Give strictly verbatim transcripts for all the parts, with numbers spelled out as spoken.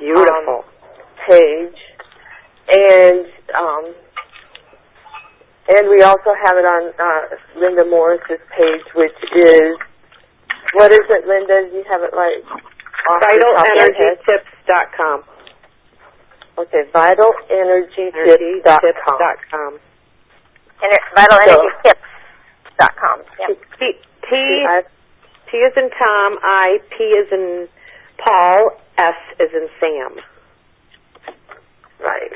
Beautiful. Um, page. And um, and we also have it on uh, Linda Morris's page, which is, what is it, Linda? You have it right off Vital Energy Tips dot com. Okay, Vital Energy Tips dot com. Vital Energy Tips dot com. Yep. T, T, T is in Tom, I, P is in Paul, S is in Sam. Right.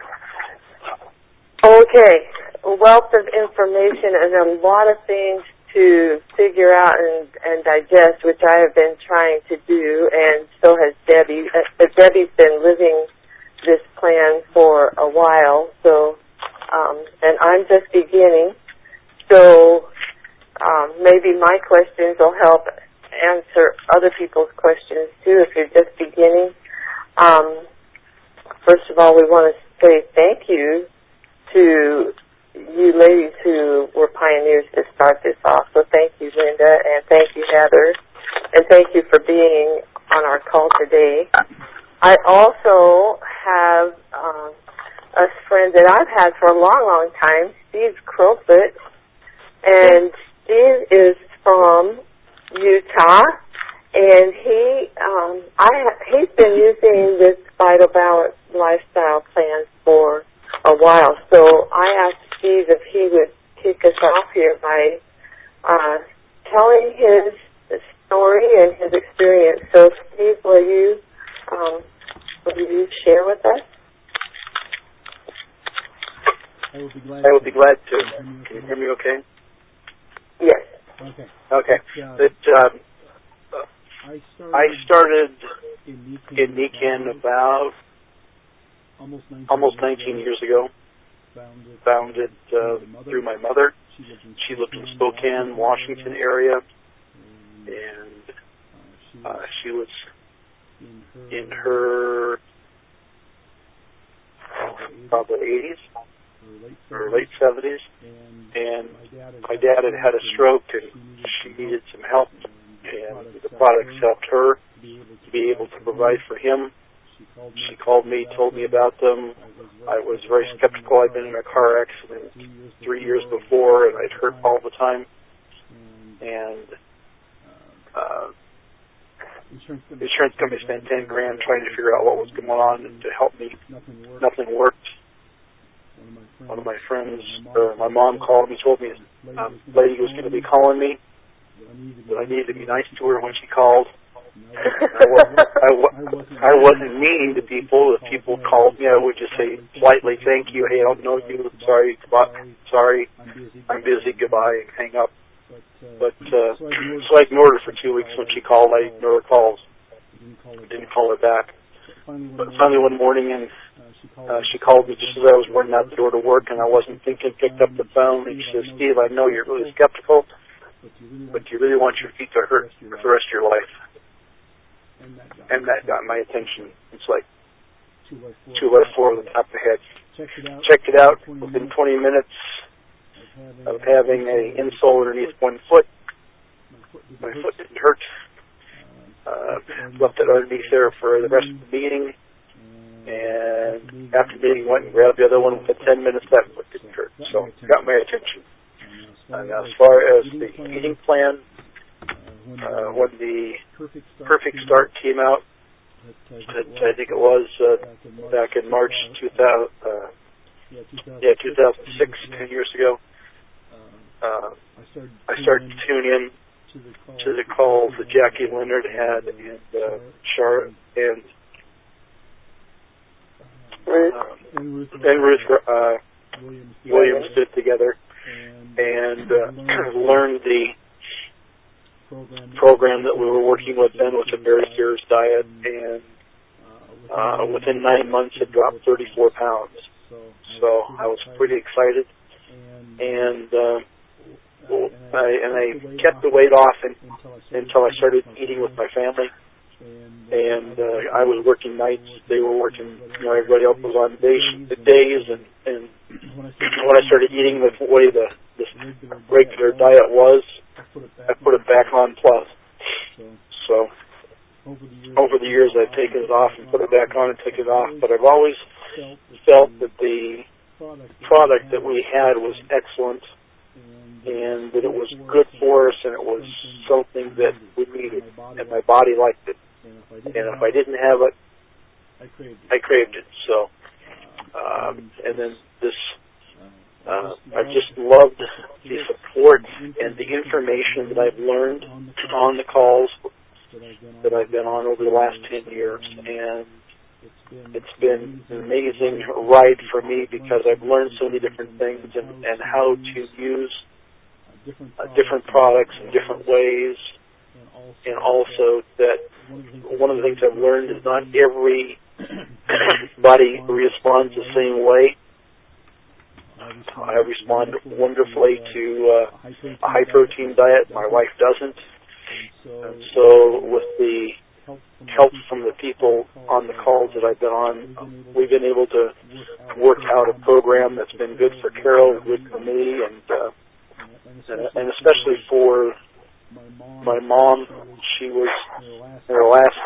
Okay. A wealth of information and a lot of things to figure out and, and digest, which I have been trying to do, and so has Debbie. Uh, Debbie's been living this plan for a while, so, um, and I'm just beginning. So um, maybe my questions will help answer other people's questions, too, if you're just beginning. Um, first of all, we want to say thank you to you ladies who were pioneers to start this off. So thank you, Linda, and thank you, Heather, and thank you for being on our call today. I also have uh, a friend that I've had for a long, long time, Steve Crowfoot, and Steve is from Utah, and he, um, I, he's been using this Vital Balance lifestyle plan for a while. So I asked Steve if he would kick us off here by uh, telling his story and his experience. So, Steve, will you um, will you share with us? I would be glad. I would be glad to. to. Can you hear me okay? Yes. Okay. Okay. Uh, it, um, I started, I started in in Nikan about almost nineteen, almost nineteen years ago. Found it, Found it uh, through my mother. She lived in, she lived in Spokane, Washington area, and, and uh, she was in her, in her probably eighties or late seventies, and my dad had had a stroke, and she needed some help, and the products helped her to be able to provide for him. She called me, told me about them. I was very skeptical. I'd been in a car accident three years before, and I'd hurt all the time. And uh, the insurance company spent ten grand trying to figure out what was going on and to help me. Nothing worked. One of my friends, or my mom called me, told me a lady was going to be calling me, but I needed to be nice to her when she called. I wasn't, I, I wasn't mean to people. If people called me, I would just say politely, thank you, hey, I don't know you, sorry, goodbye, sorry, I'm busy, goodbye, and hang up. But, uh, so I ignored her for two weeks. When she called, I ignored her calls. I didn't call her back. But finally one morning, and uh, she called me just as I was running out the door to work, and I wasn't thinking, picked up the phone, and she said, Steve, I know you're really skeptical, but you really want your feet to hurt for the rest of your life. And that got my attention. It's like two by four on the top of the head. Checked it out. Within twenty minutes of having an insole underneath one foot, my foot didn't hurt. Uh, left it underneath there for the rest of the meeting. And after the meeting, went and grabbed the other one. Within ten minutes, that foot didn't hurt. So it got my attention. And as far as the eating plan, Uh, when the Perfect Start came out, I think it was uh, back in March two thousand, uh, yeah, two thousand six, ten years ago. Uh, I started to tune in to the calls that Jackie Leonard had and uh, Charlotte and uh, and Ruth uh, Williams did together, and uh, learned the program that we were working with then with a very serious diet, and uh, within nine months had dropped thirty-four pounds. So I was pretty excited, and uh, I, and I kept the weight off and, until I started eating with my family. And uh, I was working nights; they were working. You know, everybody else was on day the days, and, and when I started eating the way the this regular diet was, I put it back on plus. So over the years I've taken it off and put it back on and took it off, but I've always felt that the product that we had was excellent and that it was good for us and it was something that we needed and my body liked it. And if I didn't have it, I craved it. So, um, and then this, uh, I've just loved the support and the information that I've learned on the calls that I've been on over the last ten years. And it's been an amazing ride for me because I've learned so many different things and, and how to use uh, different products in different ways. And also that one of the things I've learned is not every body responds the same way. I respond wonderfully to uh, a high-protein diet. My wife doesn't. And so with the help from the people on the calls that I've been on, we've been able to work out a program that's been good for Carol, good for me, and uh, and especially for my mom. She was in her last.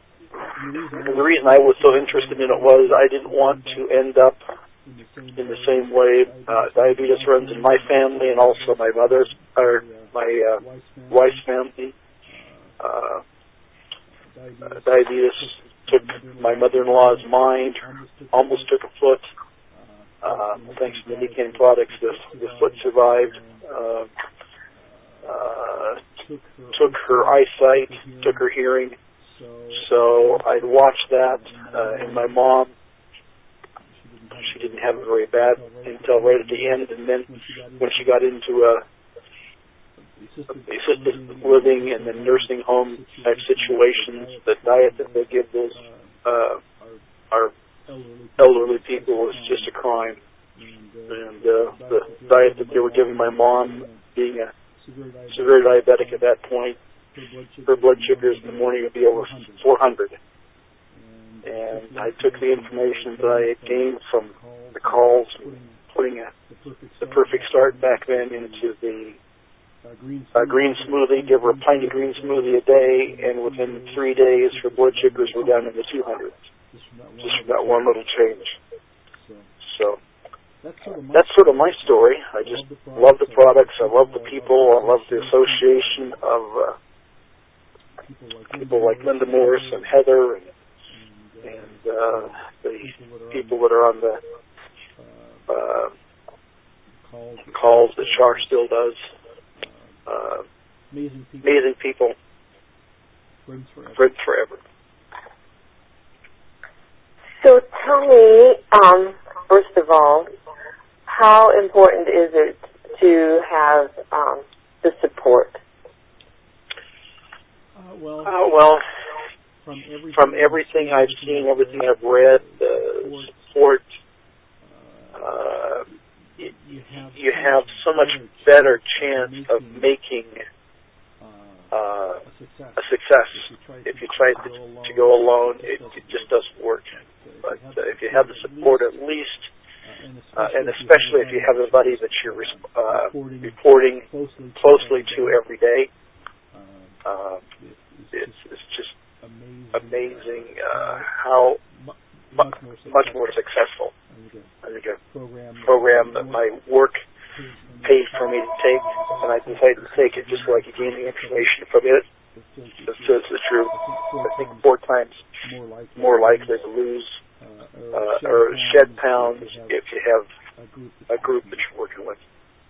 And the reason I was so interested in it was I didn't want to end up in the same way. Uh, diabetes runs in my family and also my mother's, or my uh, wife's family. Uh, uh, diabetes took my mother-in-law's mind, almost took a foot. Uh, thanks to the Nican products, the, the foot survived. Uh, uh, took her eyesight, took her hearing. So I'd watched that, uh, and my mom, she didn't have it very bad until right at the end, and then when she got into a assisted living and then nursing home type situations, the diet that they give those uh, our elderly people was just a crime. And uh, the diet that they were giving my mom, being a severe diabetic at that point, her blood sugars in the morning would be over four hundred. And I took the information that I had gained from the calls and putting a, the Perfect Start back then into the uh, green smoothie, give her a pint of green smoothie a day, and within three days her blood sugars were down in the two hundreds. Just from that one little change. So that's sort of my story. I just love the products, I love the people, I love the association of uh, people like Linda Morris and Heather and and uh, the people that are on the uh, calls that Char still does. Uh, amazing people. Friends forever. So tell me, um, first of all, how important is it to have um, the support? Uh, well, uh, well from, everything from everything I've seen, everything I've read, the support, uh, you, you have so much better chance of making uh, a success. If you try to, to go alone, it, it just doesn't work. But uh, if you have the support at least, uh, and especially if you have a buddy that you're uh, reporting closely to every day, uh, it's, it's just amazing uh, how mu- much more successful. I think a program that my work paid for me to take, and I decided to take it just so I could gain the information from it. That's just the truth. I think four times more likely to lose uh, or shed pounds if you have a group that you're working with.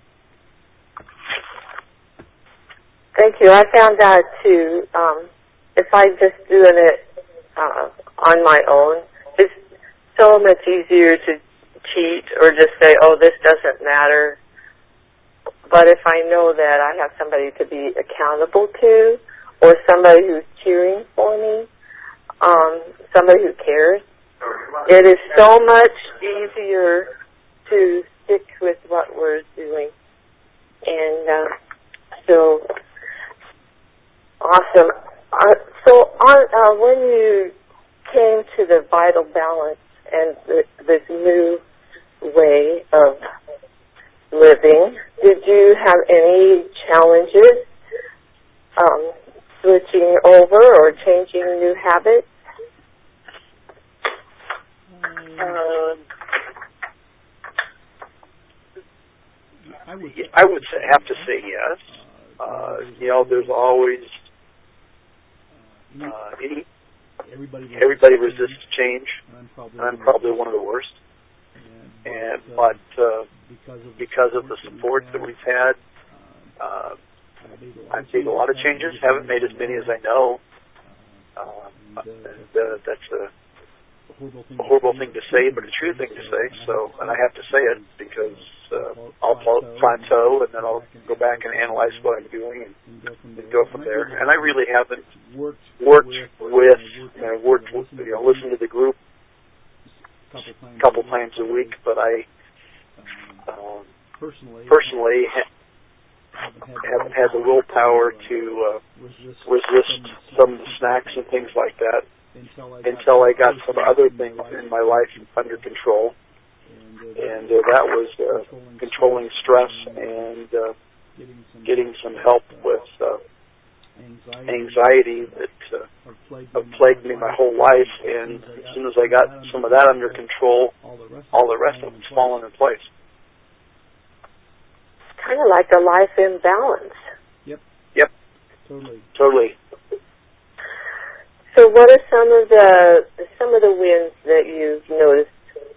Thank you. I found out too, um, if I just doing it uh, on my own, it's so much easier to cheat or just say, oh, this doesn't matter. But if I know that I have somebody to be accountable to or somebody who's cheering for me, um, somebody who cares, it is so much easier to stick with what we're doing. And uh, so, awesome. Uh, so on, uh, when you came to the Vital Balance and the, this new way of living, did you have any challenges um, switching over or changing new habits? Um, I would, I would say, have to say yes. Uh, you know, there's always uh, any, everybody, everybody resists change, and I'm probably, and I'm probably one of the worst. And, and but uh, because of because of the support that we've had, uh, I've made a lot of changes. Haven't made as many as I know. Uh, and, uh, that's a a horrible thing to say, but a true thing to say. So, and I have to say it because uh, I'll plateau, and then I'll go back and analyze what I'm doing and, and go from there. And I really haven't worked with, you know, worked with, you know, listened to the group a couple times a week, but I um, personally ha- haven't had the willpower to uh, resist some of the snacks and things like that until I got some other things in my life under control. And uh, that was uh, controlling stress and uh, getting some help with uh, anxiety that uh, have plagued me my whole life. And as soon as I got some of that under control, all the rest of it's fallen in place. Kind of like a life imbalance. Yep. Yep. Totally. Totally. So, what are some of the some of the wins that you've noticed?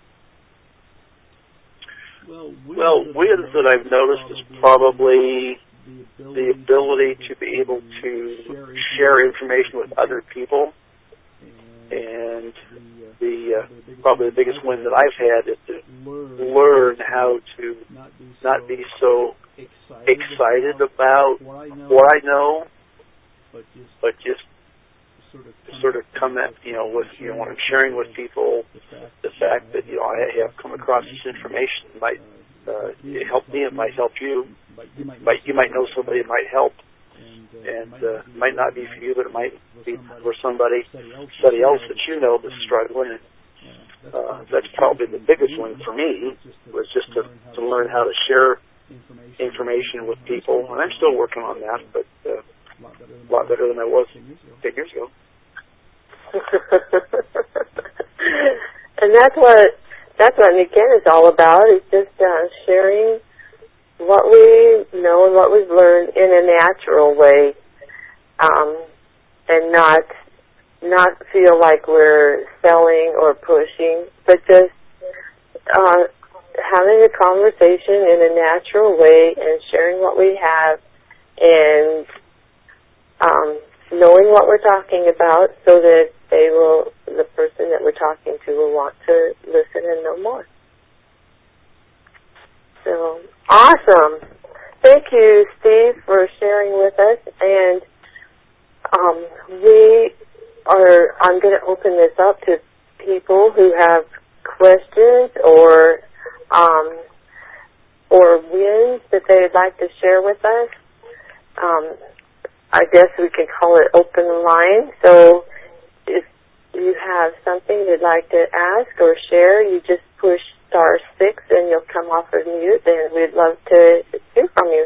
Well, wins, well, wins that I've noticed is probably the ability to be able to share information with other people, and the uh, probably the biggest win that I've had is to learn how to not be so excited about what I know, but just sort of come at, you know, with, you know, when I'm sharing with people the fact that, you know, I have come across this information. It might uh, it help me, it might help you, but you might know somebody it might help, and uh, it might not be for you, but it might be for somebody, somebody else that you know that's struggling. And, uh, that's probably the biggest one for me, was just to, to learn how to share information with people, and I'm still working on that, but uh, a lot better than I was ten years ago. And that's what that's what again is all about. It's just uh, sharing what we know and what we've learned in a natural way, um, and not not feel like we're selling or pushing, but just uh, having a conversation in a natural way and sharing what we have, and um, knowing what we're talking about, so that they will, the person that we're talking to will want to listen and know more. So, awesome. Thank you, Steve, for sharing with us. And um, we are, I'm going to open this up to people who have questions or um, or wins that they'd like to share with us. Um, I guess we can call it open line. So if you have something you'd like to ask or share, you just push star six and you'll come off of mute, and we'd love to hear from you.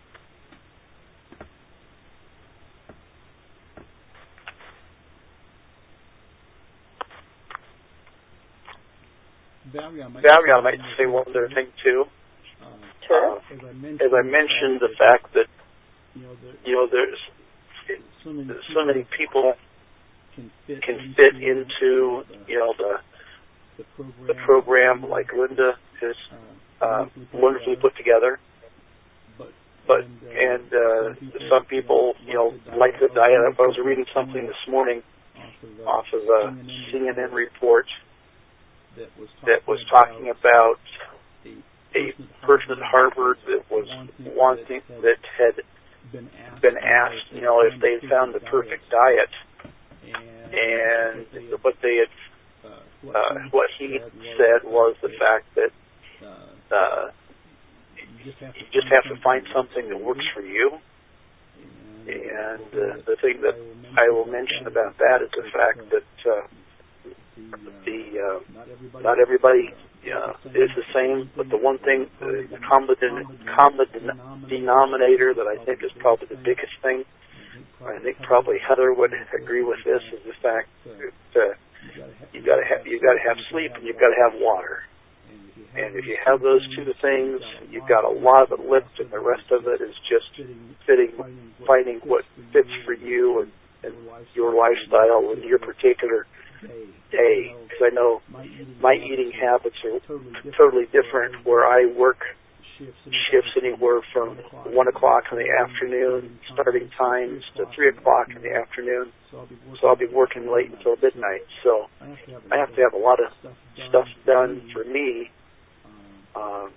Valerie, I might, Valerie, I might say one other thing too. Uh, sure. Uh, as, I mentioned, as I mentioned, the fact that, you know, there, you know there's so many, so many people can fit, can fit into, into the, you know the the program, the program like Linda has uh, wonderfully put together. But, but and, uh, and uh, some people, you know, like the diet. I was reading something this morning off of a C N N report that was talking about a person at Harvard that was wanting, that had been asked, you know, if they had found the perfect diet, and what they had, uh, what he said was the fact that uh, you just have to find something that works for you. And uh, the thing that I will mention about that is the fact that uh, the uh, not everybody uh, is the same, but the one thing, uh, the common, common denominator that I think is probably the biggest thing I think probably Heather would agree with this, is the fact that uh, you got to have you got to have sleep and you've got to have water. And if you have those two things, you've got a lot of it lift, and the rest of it is just fitting, finding what fits for you and, and your lifestyle and your particular day. Because I know my eating habits are totally different, where I work shifts anywhere from one o'clock in the afternoon starting times to three o'clock in the afternoon. So I'll be working late until midnight. So I have to have a lot of stuff done for me. Um,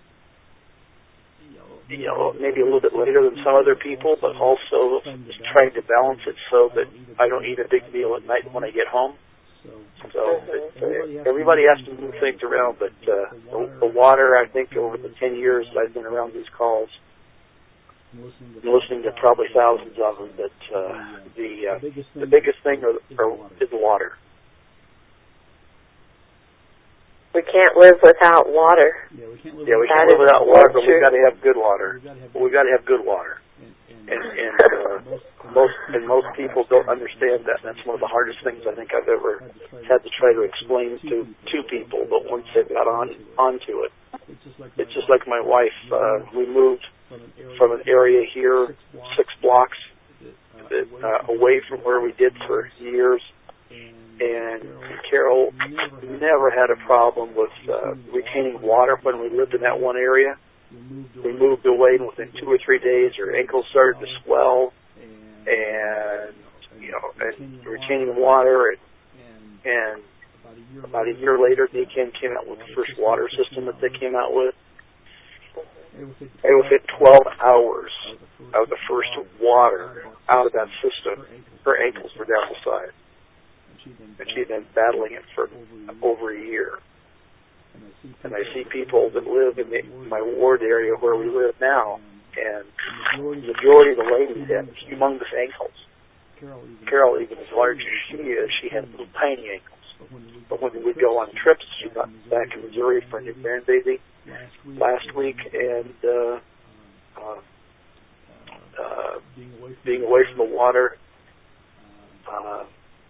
you know, maybe a little bit later than some other people, but also trying to balance it so that I don't eat a big meal at night when I get home. So it, uh, everybody has to move things around, but uh, the, the water, I think over the ten years that I've been around these calls, I'm listening to probably thousands of them, that uh, the, uh, the biggest thing are, are, is water. We can't live without water. Yeah, we can't live, yeah, we can't live without water, but we've got to have good water. We've got to have good water. And, and uh, most and most people don't understand that. That's one of the hardest things I think I've ever had to try to explain to two people. But once they got on onto it, it's just like my wife. Uh, we moved from an area here, six blocks uh, away from where we did for years. And Carol never had a problem with uh, retaining water when we lived in that one area. We moved away, and within two or three days, her ankles started to swell, and you know, and retaining water. And, and about a year later, D K N came out with the first water system that they came out with. And within twelve hours of the first water out of that system, her ankles were down the side. And she'd been battling it for over a year. And I see people that live in the, my ward area where we live now, and the majority of the ladies have humongous ankles. Carol, even as large as she is, she had little tiny ankles. But when we'd go on trips, she got back in Missouri for a new grandbaby last week, and uh, uh, uh, being away from the water, uh,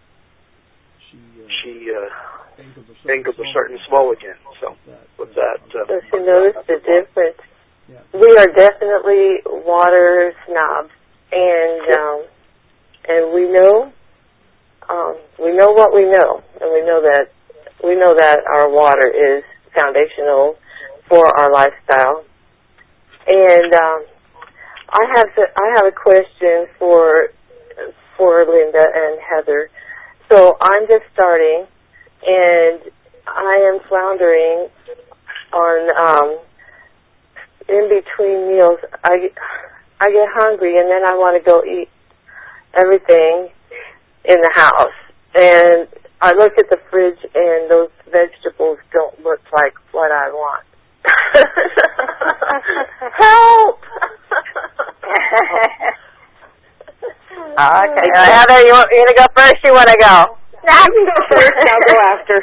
she uh, ankles are starting to swell again. So with that, uh, so she noticed the difference. We are definitely water snobs, and um, and we know um, we know what we know, and we know that we know that our water is foundational for our lifestyle. And um, I have to, I have a question for for Linda and Heather. So I'm just starting, and I am floundering on um, in between meals. I, I get hungry, and then I want to go eat everything in the house. And I look at the fridge, and those vegetables don't look like what I want. Help! Okay, uh, Heather, you want me to go first? You want to go? No, I can go first. I'll go after.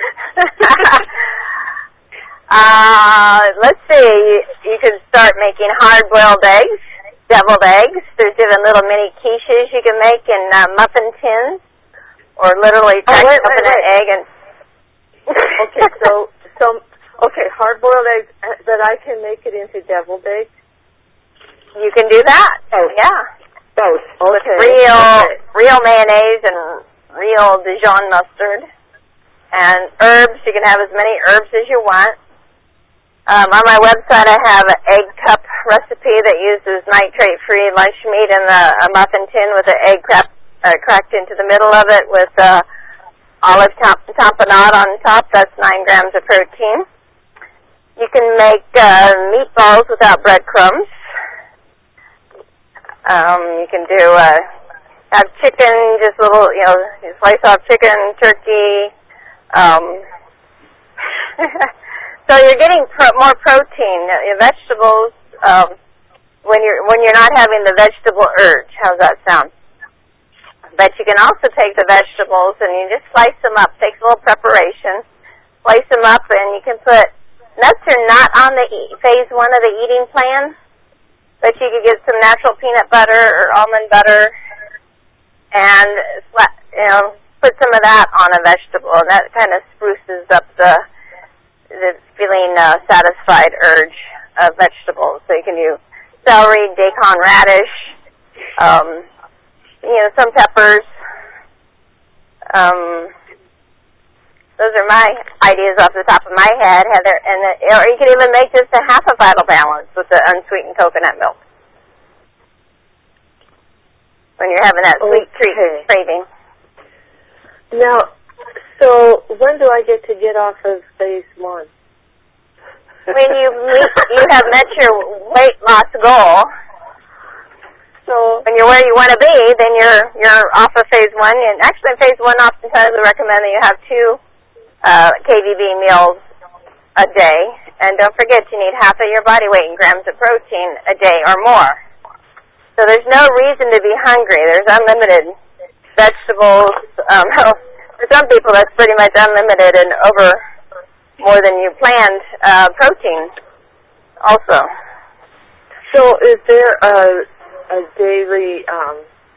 uh, let's see. You, you can start making hard-boiled eggs, deviled eggs. There's even little mini quiches you can make in uh, muffin tins, or literally crack oh, wait, open wait, wait. an egg and. Okay, so so okay, hard-boiled eggs uh, that I can make it into deviled eggs. You can do that. Oh yeah. Both. With Okay. real, okay. real mayonnaise and real Dijon mustard. And herbs, you can have as many herbs as you want. Um, on my website, I have an egg cup recipe that uses nitrate-free lunch meat in the, a muffin tin with an egg crap, uh, cracked into the middle of it with uh, olive top, tapenade on top. That's nine grams of protein. You can make uh, meatballs without breadcrumbs. Um, you can do, uh, have chicken, just little, you know, you slice off chicken, turkey. Um, so you're getting pro- more protein. Your vegetables, um, when you're, when you're not having the vegetable urge. How's that sound? But you can also take the vegetables and you just slice them up. Takes a little preparation. Slice them up, and you can put, nuts are not on the e- phase one of the eating plan. But you could get some natural peanut butter or almond butter and you know, put some of that on a vegetable, and that kind of spruces up the the feeling uh, satisfied urge of vegetables. So you can do celery, daikon radish, um, you know, some peppers. Um, those are my ideas off the top of my head, Heather. And the, or you can even make just a half a Vital Balance with the unsweetened coconut milk when you're having that sweet Okay. treat craving. Now, so when do I get to get off of phase one? When you meet, you have met your weight loss goal. So when you're where you want to be, then you're you're off of phase one. And actually, phase one oftentimes we recommend that you have two uh, K V B meals a day. And don't forget, you need half of your body weight in grams of protein a day or more. So there's no reason to be hungry. There's unlimited vegetables. Um, for some people, that's pretty much unlimited and over more than you planned uh, protein also. So is there a, a daily, um,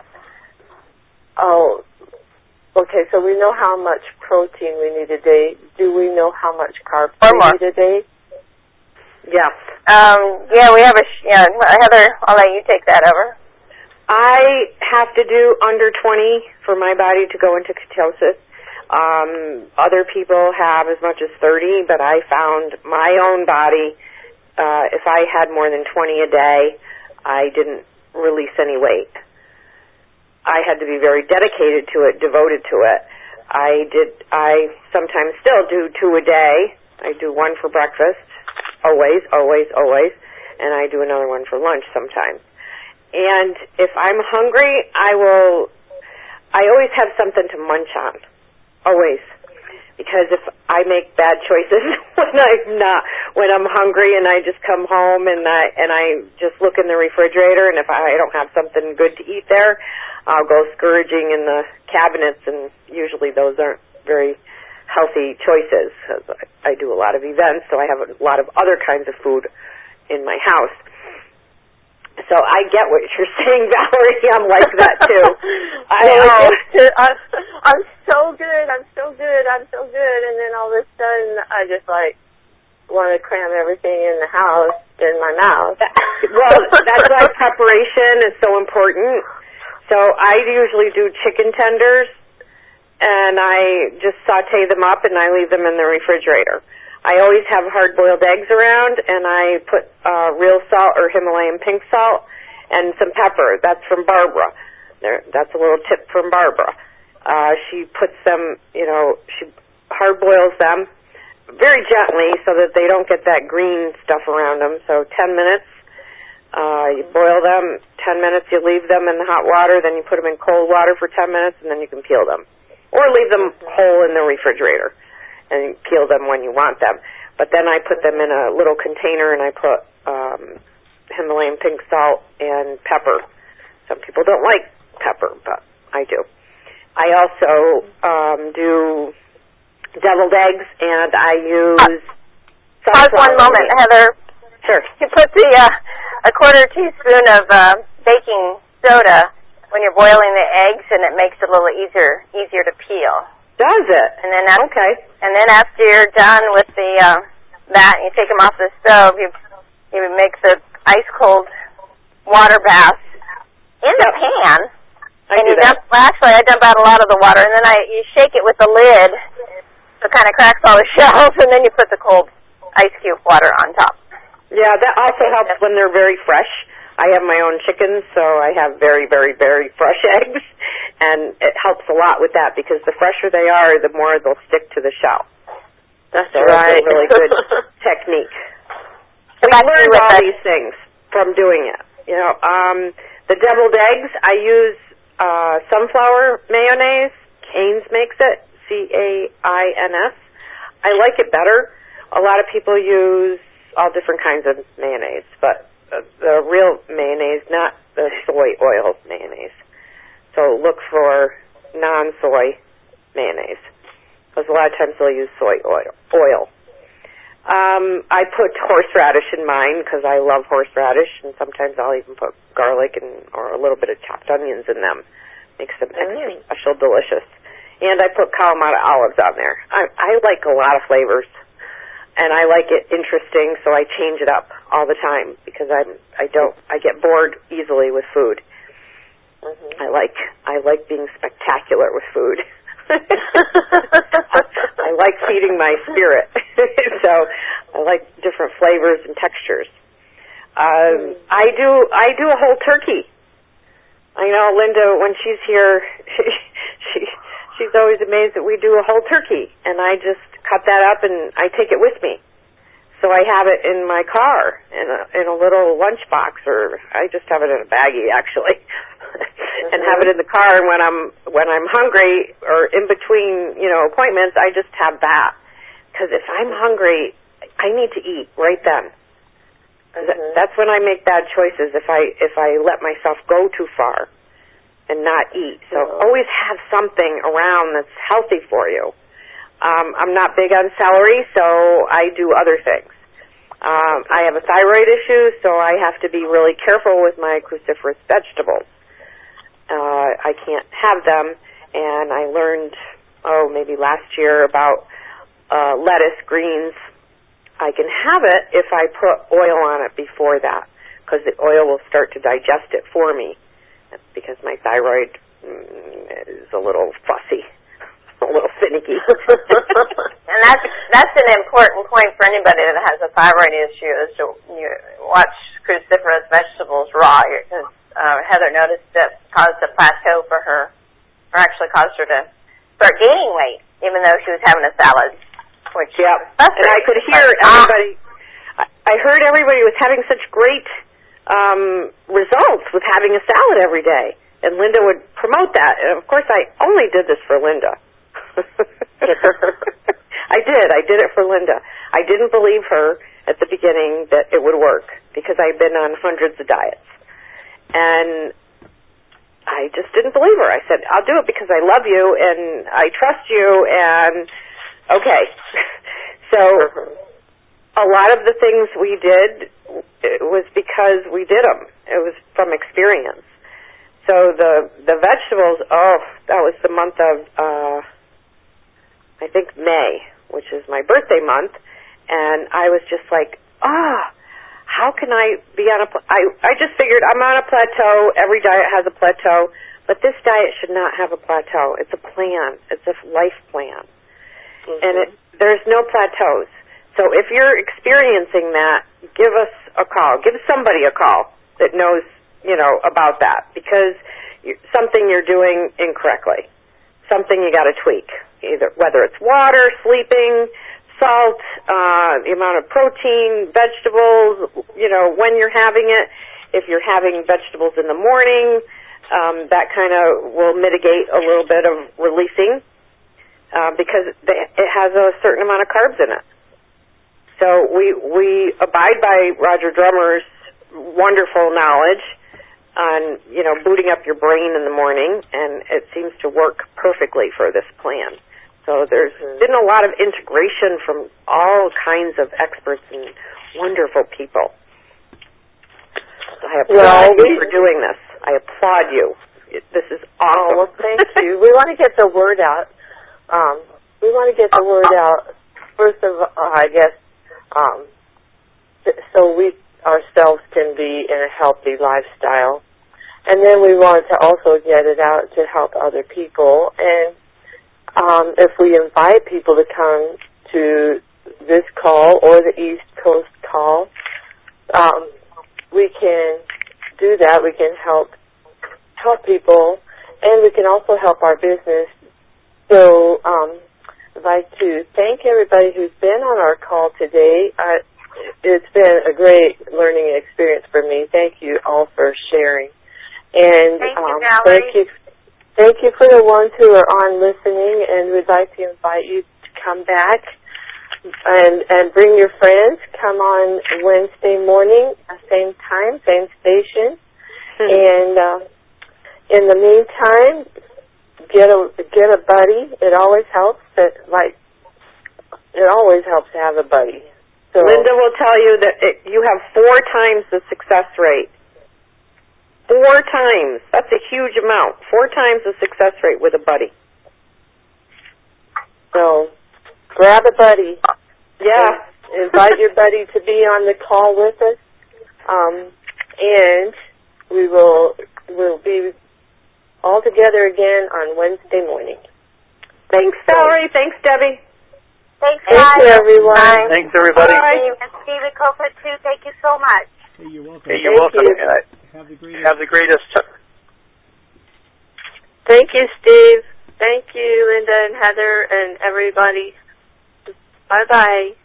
oh, okay, so we know how much protein we need a day. Do we know how much carbs Or we more. need a day? Yes. Um, yeah, we have a, sh- yeah, Heather, I'll let you take that over. I have to do under twenty for my body to go into ketosis. Um, other people have as much as thirty, but I found my own body, uh, if I had more than twenty a day, I didn't release any weight. I had to be very dedicated to it, devoted to it. I did, I sometimes still do two a day. I do one for breakfast, always, always, always, and I do another one for lunch sometimes. And if I'm hungry, I will, I always have something to munch on. Always. Because if I make bad choices when I'm not, when I'm hungry and I just come home and I, and I just look in the refrigerator, and if I don't have something good to eat there, I'll go scourging in the cabinets, and usually those aren't very healthy choices. Because I, I do a lot of events, so I have a lot of other kinds of food in my house. So I get what you're saying, Valerie. I'm like that too. I well, know. I'm, I'm so good. I'm so good. I'm so good. And then all of a sudden, I just like want to cram everything in the house in my mouth. Well, that's why preparation is so important. So I usually do chicken tenders, and I just saute them up and I leave them in the refrigerator. I always have hard-boiled eggs around, and I put uh, real salt or Himalayan pink salt and some pepper. That's from Barbara. There, that's a little tip from Barbara. Uh, she puts them, you know, she hard-boils them very gently so that they don't get that green stuff around them. So ten minutes, uh, you boil them. ten minutes, you leave them in the hot water. Then you put them in cold water for ten minutes, and then you can peel them. Or leave them whole in the refrigerator and peel them when you want them. But then I put them in a little container, and I put um, Himalayan pink salt and pepper. Some people don't like pepper, but I do. I also um, do deviled eggs, and I use Pause one moment, oil. Heather. Sure. You put the uh, a quarter teaspoon of uh, baking soda when you're boiling the eggs, and it makes it a little easier easier to peel. Does it? And then after, okay. And then after you're done with the uh, that, and you take them off the stove, you you make the ice cold water bath in the Yep. pan. I and do you that. dump. Well, actually, I dump out a lot of the water, and then I you shake it with the lid, so it kind of cracks all the shells, and then you put the cold ice cube water on top. Yeah, that also helps when they're very fresh. I have my own chickens, so I have very, very, very fresh eggs, and it helps a lot with that because the fresher they are, the more they'll stick to the shell. That's so right. That's a really good technique. So I back to you learned with all that. these things from doing it. You know, um, the deviled eggs, I use uh, sunflower mayonnaise. Cane's makes it, C A I N S. I like it better. A lot of people use all different kinds of mayonnaise, but the real mayonnaise, not the soy oil mayonnaise. So look for non-soy mayonnaise, because a lot of times they'll use soy oil. oil. Um, I put horseradish in mine because I love horseradish, and sometimes I'll even put garlic and or a little bit of chopped onions in them. Makes them extra special delicious. And I put Kalamata olives on there. I, I like a lot of flavors, and I like it interesting, so I change it up all the time because I'm I don't I get bored easily with food. Mm-hmm. I like I like being spectacular with food. I like feeding my spirit, so I like different flavors and textures. Um, I do I do a whole turkey. I know Linda, when she's here, she, she she's always amazed that we do a whole turkey, and I just cut that up and I take it with me. So I have it in my car in a, in a little lunchbox, or I just have it in a baggie actually, mm-hmm. and have it in the car. And when I'm when I'm hungry or in between, you know, appointments, I just have that, because if I'm hungry, I need to eat right then. Mm-hmm. That's when I make bad choices. If I if I let myself go too far and not eat. So mm-hmm. always have something around that's healthy for you. Um, I'm not big on celery, so I do other things. Um, I have a thyroid issue, so I have to be really careful with my cruciferous vegetables. Uh, I can't have them, and I learned, oh, maybe last year about uh, lettuce, greens. I can have it if I put oil on it before that, because the oil will start to digest it for me, because my thyroid mm, is a little fussy. A little finicky. And that's that's an important point for anybody that has a thyroid issue, is to you watch cruciferous vegetables raw. Because uh, Heather noticed it caused a plateau for her, or actually caused her to start gaining weight, even though she was having a salad. Which yeah, and I could hear everybody. I, I heard everybody was having such great um, results with having a salad every day, and Linda would promote that. And of course, I only did this for Linda. I did. I did it for Linda. I didn't believe her at the beginning that it would work, because I've been on hundreds of diets. And I just didn't believe her. I said, I'll do it because I love you and I trust you, and okay. So a lot of the things we did, it was because we did them. It was from experience. So the the vegetables, oh, that was the month of... Uh, I think May, which is my birthday month, and I was just like, ah, oh, how can I be on a, pl- I, I just figured I'm on a plateau. Every diet has a plateau, but this diet should not have a plateau. It's a plan. It's a life plan. Mm-hmm. And it, there's no plateaus. So if you're experiencing that, give us a call. Give somebody a call that knows, you know, about that, because you're, something you're doing incorrectly. Something you got to tweak, either whether it's water, sleeping, salt, uh, the amount of protein, vegetables, you know, when you're having it. If you're having vegetables in the morning, um, that kind of will mitigate a little bit of releasing, uh, because it has a certain amount of carbs in it. So we we abide by Roger Drummer's wonderful knowledge on, you know, booting up your brain in the morning, and it seems to work perfectly for this plan. So there's mm-hmm. been a lot of integration from all kinds of experts and wonderful people. So I applaud well, you for doing this. I applaud you. This is awesome. Oh, well, thank you. We want to get the word out. Um, we want to get the word out, first of all, I guess, um, so we ourselves can be in a healthy lifestyle. And then we want to also get it out to help other people. And um, if we invite people to come to this call or the East Coast call, um, we can do that. We can help help people, and we can also help our business. So um, I'd like to thank everybody who's been on our call today. I, It's been a great learning experience for me. Thank you all for sharing. And thank um, you, Valerie. thank you, thank you for the ones who are on listening, and we'd like to invite you to come back and and bring your friends. Come on Wednesday morning, same time, same station. Mm-hmm. And uh, in the meantime, get a get a buddy. It always helps. That like it always helps to have a buddy. So, Linda will tell you that it, you have four times the success rate Four times. That's a huge amount. Four times the success rate with a buddy. So, grab a buddy. Yeah. Invite your buddy to be on the call with us. Um, and we will we'll be all together again on Wednesday morning. Thanks, Valerie. Thanks, Debbie. Thanks, Thank guys. you, everyone. Bye. Thanks, everybody. Steve and Steve at Copa, too. Thank you so much. Hey, you're welcome. Hey, you're Thank welcome. you. And I Have the greatest. have the greatest. Thank you, Steve. Thank you, Linda and Heather and everybody. Bye-bye.